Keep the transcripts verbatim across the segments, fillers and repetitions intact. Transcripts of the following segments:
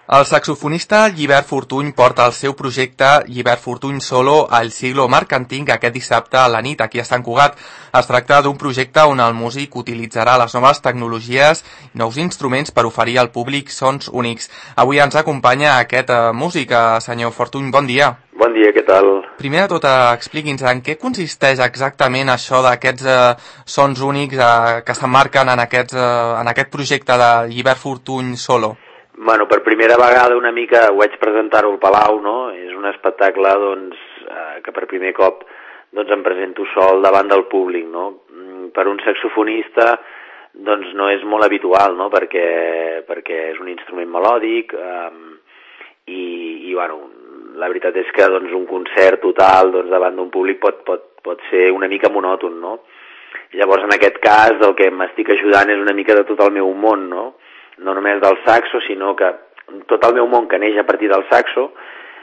El saxofonista Llibert Fortuny porta el seu projecte Llibert Fortuny Solo al Siglo Mercantil aquest dissabte a la nit aquí a Sant Cugat. Es tracta d'un projecte on el músic utilitzarà les noves tecnologies i nous instruments per oferir al públic sons únics. Avui ens acompanya aquest uh, músic. Uh, senyor Fortuny, bon dia. Bon dia, què tal? Primer de tot, uh, expliqui'ns en què consisteix exactament això d'aquests uh, sons únics uh, que s'emmarquen en, aquests, uh, en aquest projecte de Llibert Fortuny Solo. Bueno, per primera vegada una mica ho vaig presentar-ho al Palau, no? És un espectacle, doncs, eh, que per primer cop doncs, em presento sol davant del públic, no? Per un saxofonista, doncs, no és molt habitual, no? Perquè, perquè és un instrument melòdic eh, i, i, bueno, la veritat és que doncs, un concert total doncs, davant d'un públic pot, pot, pot ser una mica monòton, no? Llavors, en aquest cas, el que m'estic ajudant és una mica de tot el meu món, no? No només del saxo, sinó que tot el meu món que neix a partir del saxo,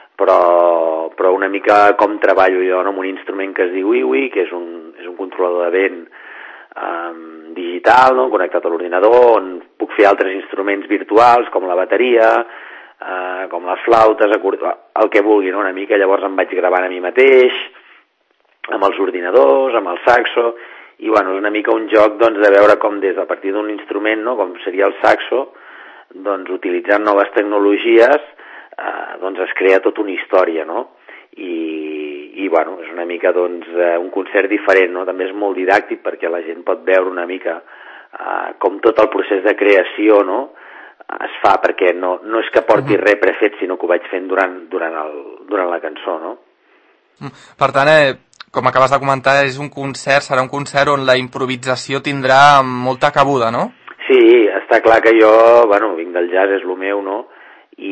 però, però una mica com treballo jo, no? Amb un instrument que es diu iwi, que és un, és un controlador de vent um, digital, no? Connectat a l'ordinador, on puc fer altres instruments virtuals, com la bateria, uh, com les flautes, el que vulgui, no? Una mica, llavors em vaig gravant a mi mateix, amb els ordinadors, amb el saxo, i bueno, és una mica un joc doncs, de veure com des a partir d'un instrument, no, com seria el saxo, doncs utilitzant noves tecnologies, eh, doncs es crea tota una història, no? I, i bueno, és una mica doncs, un concert diferent, no? També és molt didàctic perquè la gent pot veure una mica eh, com tot el procés de creació, no? Es fa, perquè no, no és que porti res prefet, sinó que ho vaig fent durant, durant, el, durant la cançó, no? Per tant, eh, com acabes de comentar, és un concert, serà un concert on la improvisació tindrà molta cabuda, no? Sí, està clar que jo, bueno, vinc del jazz, és el meu, no? I,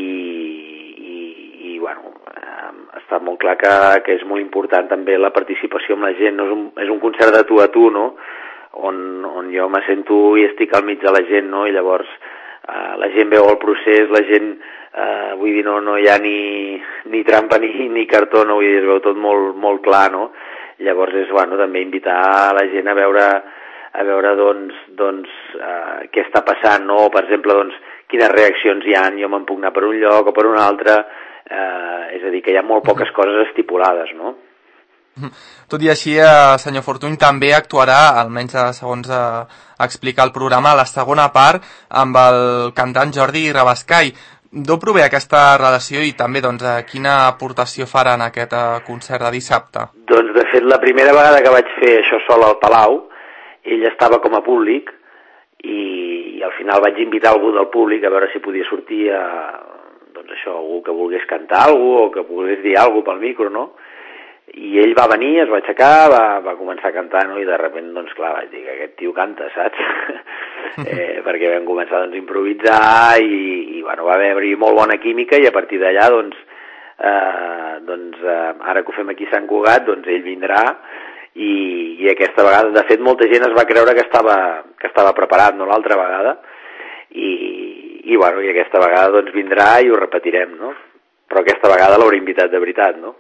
i, i bueno, eh, està molt clar que, que és molt important també la participació amb la gent, no? És un, és un concert de tu a tu, no? On, on jo me sento i estic al mig de la gent, no? I llavors eh, la gent veu el procés, la gent, eh, vull dir, no, no hi ha ni, ni trampa ni, ni cartó, no? Vull dir, es veu tot molt, molt clar, no? Llavors és, bueno, també invitar la gent a veure, a veure doncs, doncs eh, què està passant, no? Per exemple, doncs, quines reaccions hi ha, jo me'n puc anar per un lloc o per un altre, eh, és a dir, que hi ha molt poques coses estipulades, no? Tot i així, eh, senyor Fortuny també actuarà, almenys segons eh, explica el programa, a la segona part amb el cantant Jordi Rabascai. D'on prové aquesta relació i també doncs, quina aportació farà en aquest uh, concert de dissabte? Doncs de fet la primera vegada que vaig fer això sol al Palau, ell estava com a públic i, i al final vaig invitar algú del públic a veure si podia sortir a, doncs això, algú que volgués cantar alguna cosa o que volgués dir alguna cosa pel micro, no? I ell va venir, es va aixecar, va, va començar a cantar, no? I de sobte, doncs clar, vaig dir que aquest tio canta, saps? eh, perquè vam començar doncs, a improvisar i, i bueno, va haver-hi molt bona química i a partir d'allà, doncs, eh, doncs eh, ara que ho fem aquí a Sant Cugat, doncs ell vindrà i, i aquesta vegada, de fet, molta gent es va creure que estava, que estava preparat, no?, l'altra vegada, i, i bueno, i aquesta vegada doncs vindrà i ho repetirem, no? Però aquesta vegada l'hauré invitat de veritat, no?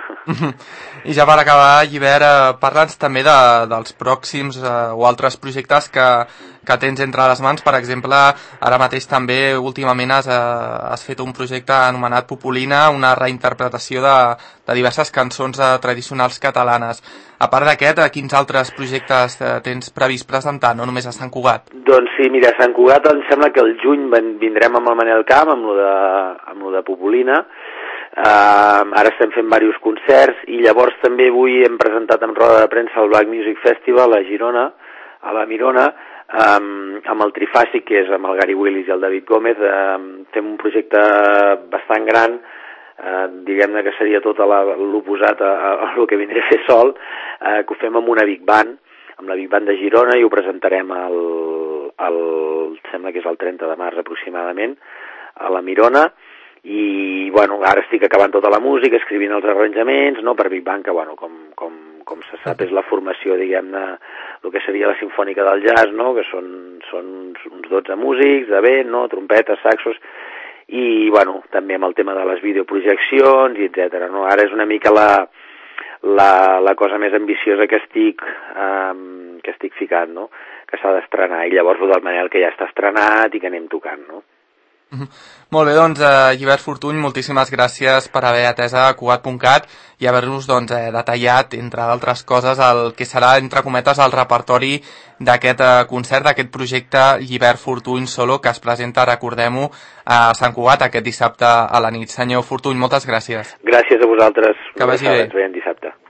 I ja per acabar, Llibert, eh, parla'ns també de, dels pròxims eh, o altres projectes que, que tens entre les mans. Per exemple, ara mateix també últimament has, eh, has fet un projecte anomenat Popolina, una reinterpretació de, de diverses cançons eh, tradicionals catalanes. A part d'aquest, quins altres projectes eh, tens previst presentar, no només a Sant Cugat? Doncs sí, mira, a Sant Cugat em sembla que el juny vindrem amb el Manel Camp, amb lo de, amb lo de Popolina. Uh, ara estem fent diversos concerts i llavors també avui hem presentat en roda de premsa el Black Music Festival a Girona, a la Mirona, um, amb el Trifàsic, que és amb el Gary Willis i el David Gómez. Um, fem un projecte bastant gran, uh, diguem-ne que seria tot l'oposat a, a, a el que vindré a fer sol, uh, que ho fem amb una Big Band, amb la Big Band de Girona, i ho presentarem el, el, sembla que és el trenta de març aproximadament, a la Mirona. I, bueno, ara estic acabant tota la música, escrivint els arranjaments, no?, per Big Band, que, bueno, com, com, com se sap, és la formació, diguem-ne, el que seria la Simfònica del Jazz, no?, que són, són uns dotze músics de vent, no?, trompetes, saxos, i, bueno, també amb el tema de les videoprojeccions, i etcètera, no? Ara és una mica la, la, la cosa més ambiciosa que estic, um, que estic ficant, no?, que s'ha d'estrenar, i llavors el del Manel que ja està estrenat i que anem tocant, no? Mm-hmm. Molt bé, doncs, eh, Llibert Fortuny, moltíssimes gràcies per haver atès a Cugat punt cat i haver-nos doncs, eh, detallat, entre d'altres coses, el que serà, entre cometes, el repertori d'aquest eh, concert, d'aquest projecte Llibert Fortuny Solo, que es presenta, recordem-ho, a Sant Cugat aquest dissabte a la nit. Senyor Fortuny, moltes gràcies. Gràcies a vosaltres. Que vagi bé. Ens veiem dissabte.